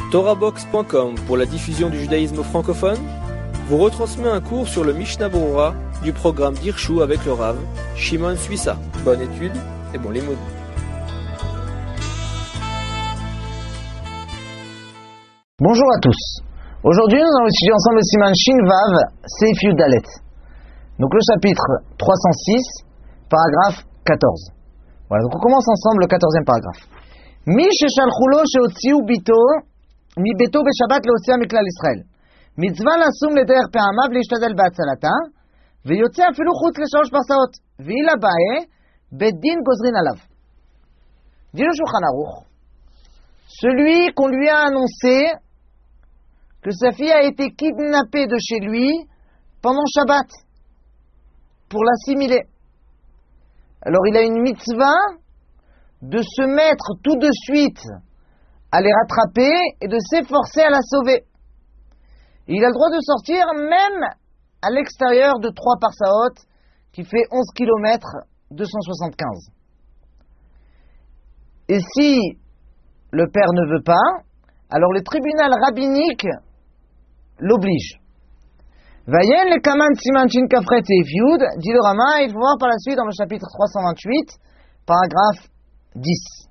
TorahBox.com pour la diffusion du judaïsme francophone vous retransmet un cours sur le Mishnah Berurah du programme d'Hirshu avec le Rav Shimon Suissa. Bonne étude et bon limoud. Bonjour à tous. Aujourd'hui, nous allons étudier ensemble le Siman Shin Vav Seif Yud Dalet. Donc le chapitre 306, paragraphe 14. Voilà, donc on commence ensemble le 14e paragraphe. Mi sheshalchu lo sheotziu bito mi beto beshabbat leotzia miklal Israël. Mitzvah lasum lederech pe'amav leishtadel ba'atzalata veyotze afilu chutz leshalosh parsaot ve'ila ba'e beddin gozrin alav. Dit le Shulchan Aruch, celui qu'on lui a annoncé que sa fille a été kidnappée de chez lui pendant Shabbat pour l'assimiler. Alors il a une mitzvah de se mettre tout de suite à les rattraper et de s'efforcer à la sauver. Et il a le droit de sortir même à l'extérieur de 3 parsaot qui fait 11 km 275. Et si le père ne veut pas, alors le tribunal rabbinique l'oblige. Vayen le kaman siman shin kafret seif yud, dit le Rama, il faut voir par la suite dans le chapitre 328, paragraphe 10.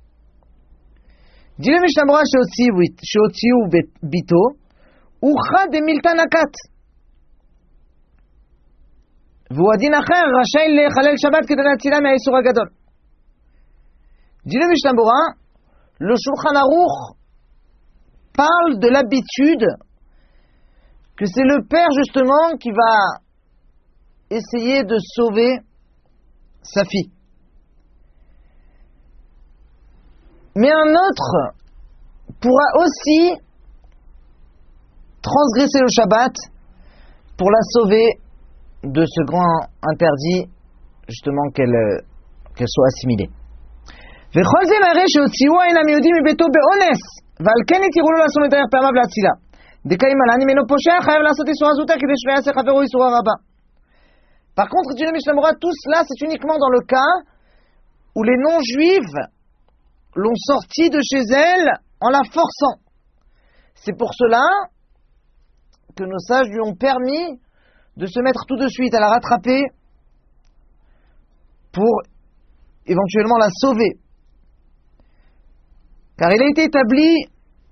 Dit le Mishnah Berurah sheotziu bito, ucha de miltanakat. V'hu adin acher rashay lechalel Shabbat kedei latzila me'isur hagadol. Dit le Mishnah Berurah, le Shulchan Aruch parle de l'habitude que c'est le père justement qui va essayer de sauver sa fille. Mais un autre pourra aussi transgresser le Shabbat pour la sauver de ce grand interdit, justement qu'elle soit assimilée. וכל זה מראה שהוציאו אינם יהודים מביתו באונס, ועל כן התירו לו לעשות לדרך פעמיו להצילה. דקאים עלן אם אינו פושע, חייב לעשות איסור הזוטה כדי שלא יעשה חברו איסור הרבה. Par contre, dit le Mishnah Berurah, tout cela c'est uniquement dans le cas où les non-juifs l'ont sortie de chez elle en la forçant. C'est pour cela que nos sages lui ont permis de se mettre tout de suite à la rattraper pour éventuellement la sauver. Car il a été établi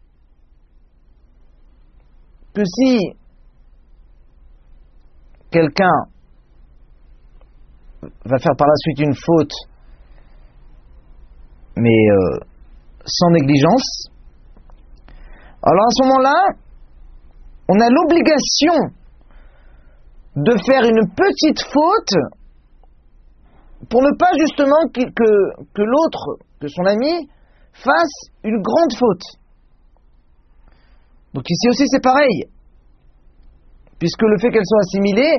que si quelqu'un va faire par la suite une faute, mais sans négligence, alors à ce moment-là, on a l'obligation de faire une petite faute pour ne pas justement que l'autre, que son ami, fasse une grande faute. Donc ici aussi c'est pareil, puisque le fait qu'elle soit assimilée,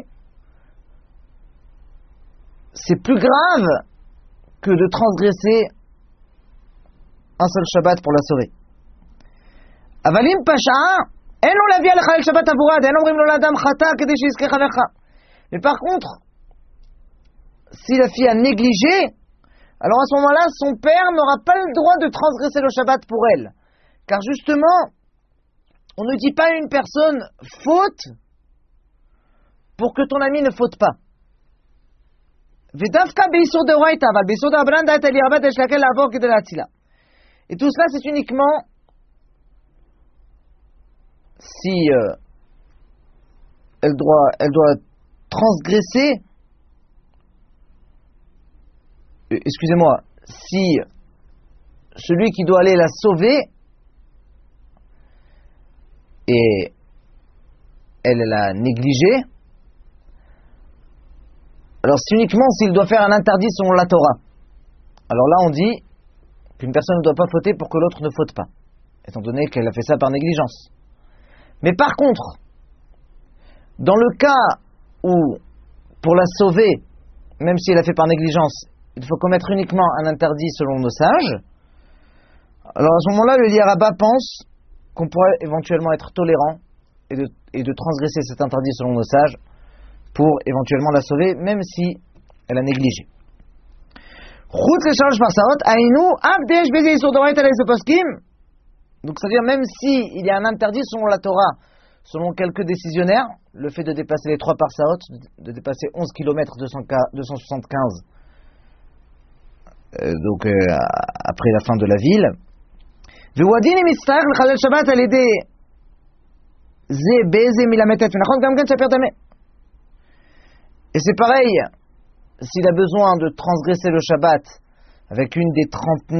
c'est plus grave que de transgresser un seul Shabbat pour la sauver. Avalim pasha, en lo lavia lecha el Shabbat avurad, en omrim lo ladam chata kedei sheyizkeh chavercha. Mais par contre, si la fille a négligé, alors à ce moment-là, son père n'aura pas le droit de transgresser le Shabbat pour elle. Car justement, on ne dit pas à une personne faute pour que ton ami ne faute pas. Et tout cela, c'est uniquement si elle doit transgresser. Excusez-moi, si celui qui doit aller la sauver et elle l'a négligé, alors c'est uniquement s'il doit faire un interdit selon la Torah. Alors là on dit qu'une personne ne doit pas fauter pour que l'autre ne faute pas, étant donné qu'elle a fait ça par négligence. Mais par contre, dans le cas où pour la sauver, même si elle a fait par négligence, il faut commettre uniquement un interdit selon nos sages, alors à ce moment-là, le Liaraba pense qu'on pourrait éventuellement être tolérant et de transgresser cet interdit selon nos sages pour éventuellement la sauver, même si elle a négligé. חוץ לשלוש פרסאות, היינו אף דש בזה איסור דאורייתא לאיסור פוסקים, Donc c'est-à-dire même si il y a un interdit selon la Torah, selon quelques décisionnaires, le fait de dépasser les 3 parsaot, de dépasser 11 km 275, après la fin de la ville. Et c'est pareil, s'il a besoin de transgresser le Shabbat avec un des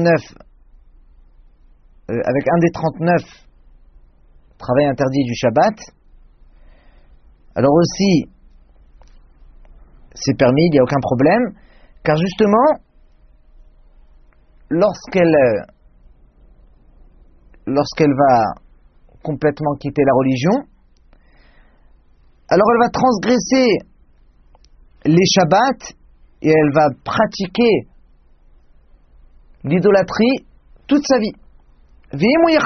39 travail interdit du Shabbat, alors aussi c'est permis, il n'y a aucun problème, car justement lorsqu'elle va complètement quitter la religion, alors elle va transgresser les Shabbats et elle va pratiquer l'idolâtrie toute sa vie. Et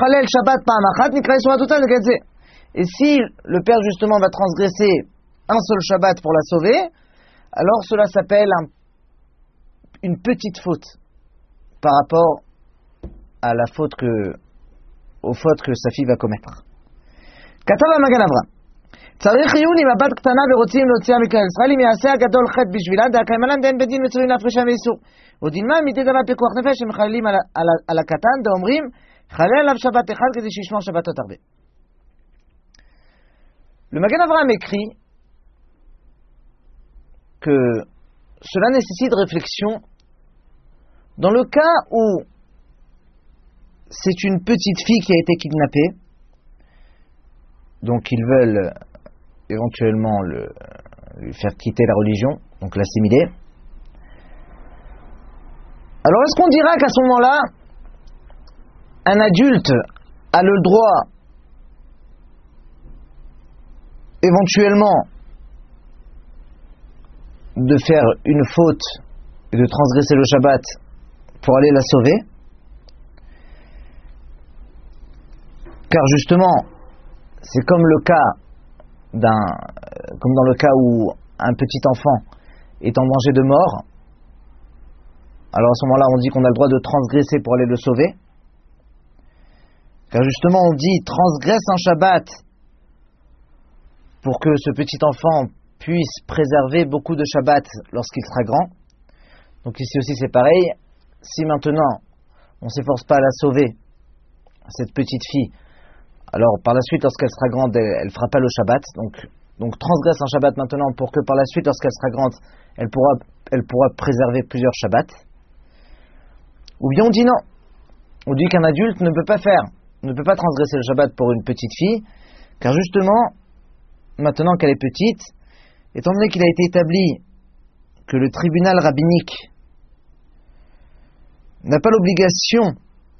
si le père justement va transgresser un seul Shabbat pour la sauver, alors cela s'appelle une petite faute par rapport à aux fautes que sa fille va commettre. כתב המגן אברהם, צריך עיון עם הבת קטנה ורוצים להוציאה מכלל ישראל, אם יעשה הגדול חטא בשבילה, דהקיימלן דין בדין מצווים להפרישה מאיסור. ודילמה מדי דבר פיקוח נפש שמחללים על הקטן, דאומרים חלל עליו שבת אחד כדי שישמור שבתות הרבה. Le Magen Avraham écrit que cela nécessite réflexion dans le cas où c'est une petite fille qui a été kidnappée, donc ils veulent éventuellement lui faire quitter la religion, donc l'assimiler. Alors est-ce qu'on dira qu'à ce moment-là, un adulte a le droit éventuellement de faire une faute et de transgresser le Shabbat pour aller la sauver? Car justement, c'est comme dans le cas où un petit enfant est en danger de mort. Alors à ce moment-là, on dit qu'on a le droit de transgresser pour aller le sauver. Car justement, on dit transgresse un Shabbat pour que ce petit enfant puisse préserver beaucoup de Shabbat lorsqu'il sera grand. Donc ici aussi c'est pareil. Si maintenant on ne s'efforce pas à la sauver, cette petite fille, alors par la suite lorsqu'elle sera grande, elle ne fera pas le Shabbat. Donc transgresse un Shabbat maintenant pour que par la suite lorsqu'elle sera grande, elle pourra préserver plusieurs Shabbats. Ou bien on dit non. On dit qu'un adulte ne peut pas transgresser le Shabbat pour une petite fille, car justement, maintenant qu'elle est petite, étant donné qu'il a été établi que le tribunal rabbinique n'a pas l'obligation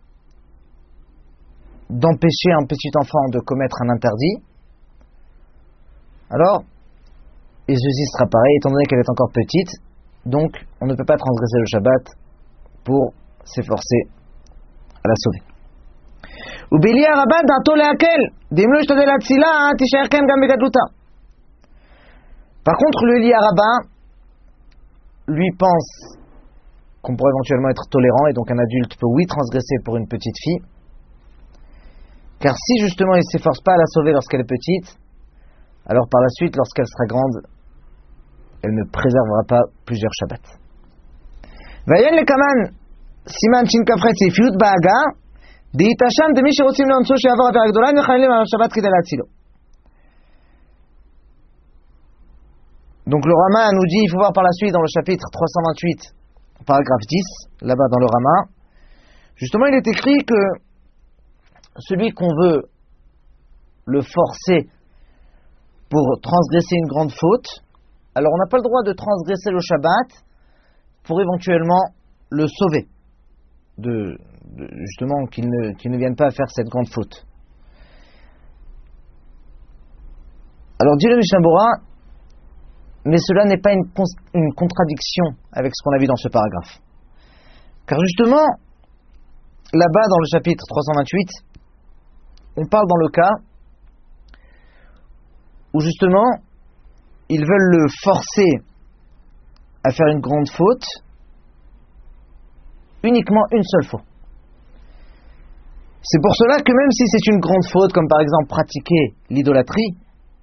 d'empêcher un petit enfant de commettre un interdit, alors, et ceci sera pareil, étant donné qu'elle est encore petite, donc on ne peut pas transgresser le Shabbat pour s'efforcer à la sauver. Par contre, le Eli Rabbin, lui, pense qu'on pourrait éventuellement être tolérant et donc un adulte peut, oui, transgresser pour une petite fille. Car si justement il ne s'efforce pas à la sauver lorsqu'elle est petite, alors par la suite, lorsqu'elle sera grande, elle ne préservera pas plusieurs Shabbats. Vayen le kaman siman shin kafret sifut ba'aga d'itasham de mi sherotzim leonso she'avar aver gdola mechallim al Shabbat kedei latzilo. Donc le Rama nous dit, il faut voir par la suite dans le chapitre 328, paragraphe 10, là-bas dans le Rama, justement il est écrit que celui qu'on veut le forcer pour transgresser une grande faute, alors on n'a pas le droit de transgresser le Shabbat pour éventuellement le sauver, justement qu'il ne vienne pas faire cette grande faute. Alors dit le Mishnah Bora, mais cela n'est pas une contradiction avec ce qu'on a vu dans ce paragraphe. Car justement, là-bas dans le chapitre 328, on parle dans le cas où justement, ils veulent le forcer à faire une grande faute, uniquement une seule fois. C'est pour cela que même si c'est une grande faute, comme par exemple pratiquer l'idolâtrie,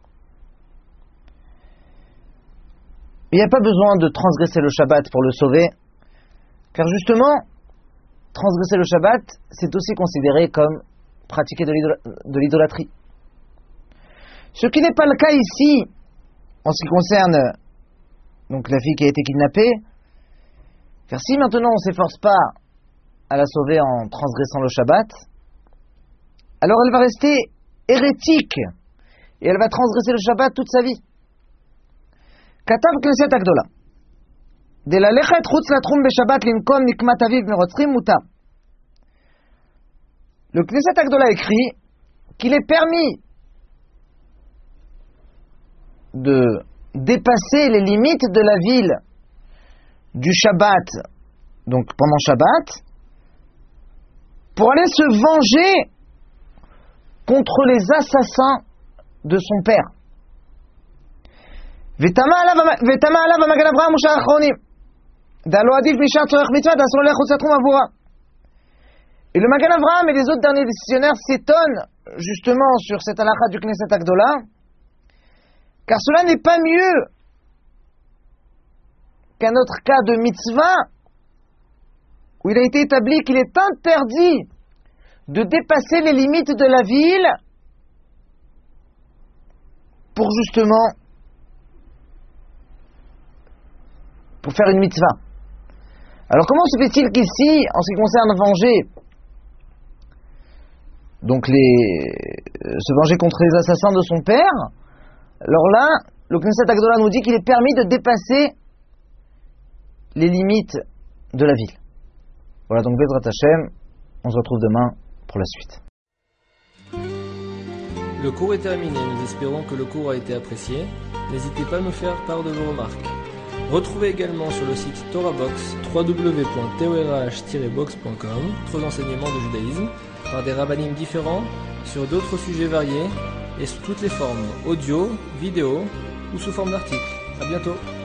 il n'y a pas besoin de transgresser le Shabbat pour le sauver, car justement, transgresser le Shabbat, c'est aussi considéré comme pratiquer de l'idolâtrie. Ce qui n'est pas le cas ici, en ce qui concerne donc la fille qui a été kidnappée, car si maintenant on ne s'efforce pas à la sauver en transgressant le Shabbat, alors elle va rester hérétique, et elle va transgresser le Shabbat toute sa vie. Katav Knesset Agdola. De la lechet chutz latrum beshabbat linkom nikmat aviv merotzrim mutar. Le Knesset Agdola écrit qu'il est permis de dépasser les limites de la ville du Shabbat, donc pendant Shabbat, pour aller se venger contre les assassins de son père. Vetama alav Magen Avraham Moshe Achronim. Dalo adif mishar tzorech mitzvah dasro lech chutz latrum avura. Et le Magen Avraham et les autres derniers décisionnaires s'étonnent justement sur cette halakha du Knesset Agdola, car cela n'est pas mieux qu'un autre cas de mitzvah où il a été établi qu'il est interdit de dépasser les limites de la ville pour justement faire une mitzvah. Alors comment se fait-il qu'ici, en ce qui concerne venger, donc se venger contre les assassins de son père, alors là, le Knesset Agdola nous dit qu'il est permis de dépasser les limites de la ville. Voilà, donc Bezrat Hashem, on se retrouve demain pour la suite. Le cours est terminé, nous espérons que le cours a été apprécié. N'hésitez pas à nous faire part de vos remarques. Retrouvez également sur le site TorahBox www.torah-box.com d'autres enseignements de judaïsme par des rabbinim différents sur d'autres sujets variés et sous toutes les formes, audio, vidéo ou sous forme d'articles. À bientôt.